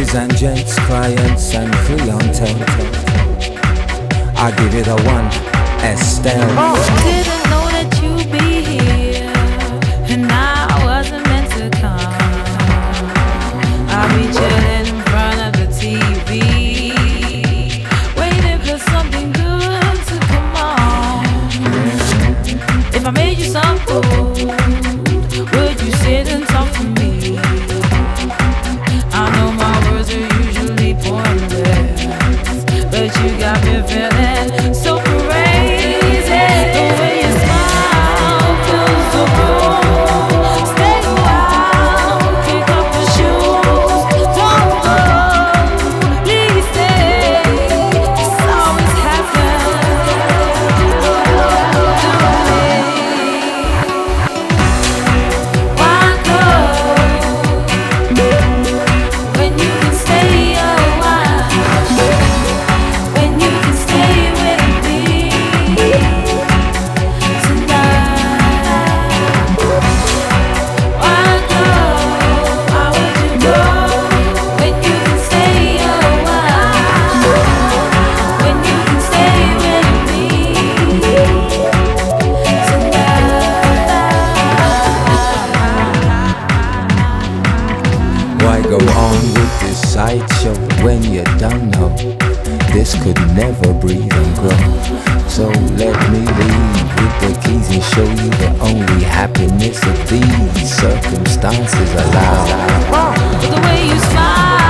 Ladies and gents, clients and clientele, I give it a one, Estelle. Didn't know that you'd be here, and I wasn't meant to come. I'll be chilling in front of the TV, waiting for something good to come on. If I made you some food, would you sit and talk to me? I know my words are usually pointless, but you got me feeling so crazy. The way you smile feels so cool. Stay a while, kick off the shoes. Don't go, please stay. It's always happened to me. Why go when you can stay a while? When you can stay with me tonight. Why go? Why would you go when you can stay a while? When you can stay with me tonight. Why go on with this sideshow when you don't know this could never breathe and grow? So let me leave with the keys and show you the only happiness of these circumstances allow. The way you smile